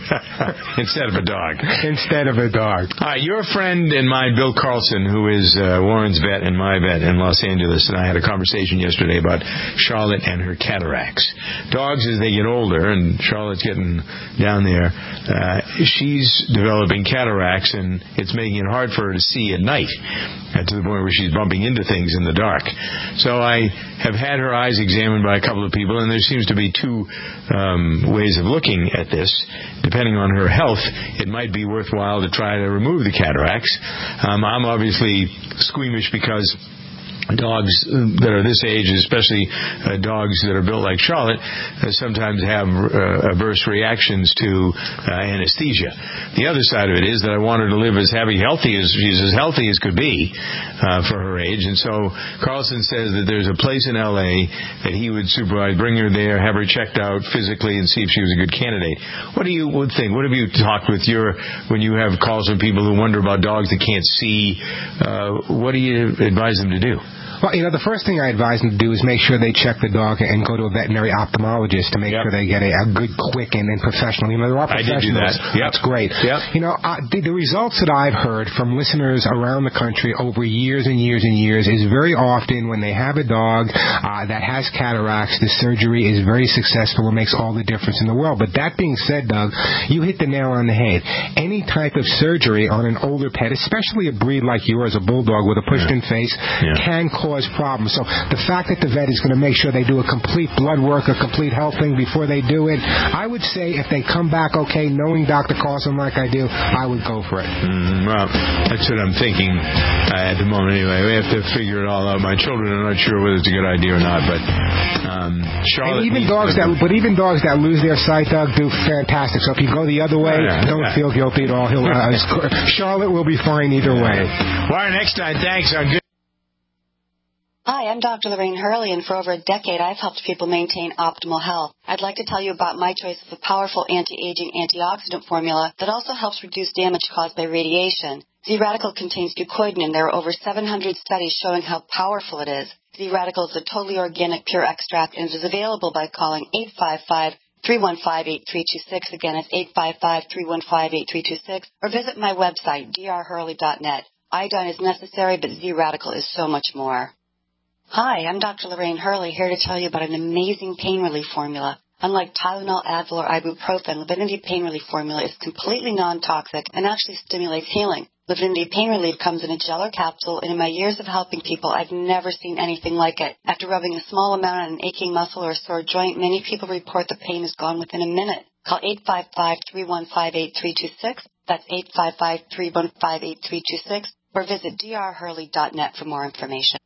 Instead of a dog.
Instead of a dog.
All right, your friend and mine, Bill Carlson, who is uh, Warren's vet and my vet in Los Angeles, and I had a conversation yesterday about Charlotte and her cataracts. Dogs, as they get older, and Charlotte's getting down there, uh, she's developing cataracts, and it's making it hard for her to see at night, uh, to the point where she's bumping into things in the dark. So I have had her eyes examined by a couple of people, and there seems to be two um, ways of looking at this. Depending on her health, it might be worthwhile to try to remove the cataracts. Um, I'm obviously squeamish because dogs that are this age, especially uh, dogs that are built like Charlotte, uh, sometimes have uh, adverse reactions to uh, anesthesia. The other side of it is that I want her to live as happy, healthy as she's as healthy as could be uh, for her age. And so Carlson says that there's a place in L A that he would supervise, bring her there, have her checked out physically, and see if she was a good candidate. What do you would think? What have you talked with your when you have calls from people who wonder about dogs that can't see? Uh, what do you advise them to do?
Well, you know, the first thing I advise them to do is make sure they check the dog and go to a veterinary ophthalmologist to make yep. sure they get a, a good, quick, and, and professional. You know, there are professionals.
I did do that. Yep.
That's great.
Yep.
You know, uh, the, the results that I've heard from listeners around the country over years and years and years is very often when they have a dog uh, that has cataracts, the surgery is very successful and makes all the difference in the world. But that being said, Doug, you hit the nail on the head. Any type of surgery on an older pet, especially a breed like yours, a bulldog with a pushed-in yeah. face, yeah. can cause cause problems. So the fact that the vet is going to make sure they do a complete blood work, a complete health thing before they do it, I would say if they come back okay, knowing Doctor Carlson like I do, I would go for it.
Mm, well, that's what I'm thinking uh, at the moment anyway. We have to figure it all out. My children are not sure whether it's a good idea or not, but um, Charlotte...
And even dogs that, but even dogs that lose their sight, Doug, do fantastic. So if you go the other way, yeah, don't yeah. feel guilty at all. He'll, uh, Charlotte will be fine either way.
Warren Eckstein, thanks. On good.
Hi, I'm Doctor Lorraine Hurley, and for over a decade, I've helped people maintain optimal health. I'd like to tell you about my choice of a powerful anti-aging antioxidant formula that also helps reduce damage caused by radiation. Z-Radical contains glucoidin, and there are over seven hundred studies showing how powerful it is. Z-Radical is a totally organic, pure extract, and it is available by calling eight five five, three one five, eight three two six. Again, it's eight five five, three one five, eight three two six, or visit my website, d r hurley dot net. Iodine is necessary, but Z-Radical is so much more. Hi, I'm Doctor Lorraine Hurley, here to tell you about an amazing pain relief formula. Unlike Tylenol, Advil, or ibuprofen, Livinity Pain Relief Formula is completely non-toxic and actually stimulates healing. Livinity Pain Relief comes in a gel or capsule, and in my years of helping people, I've never seen anything like it. After rubbing a small amount on an aching muscle or a sore joint, many people report the pain is gone within a minute. Call eight five five, three one five, eight three two six. That's eight five five, three one five, eight three two six. or visit d r hurley dot net for more information.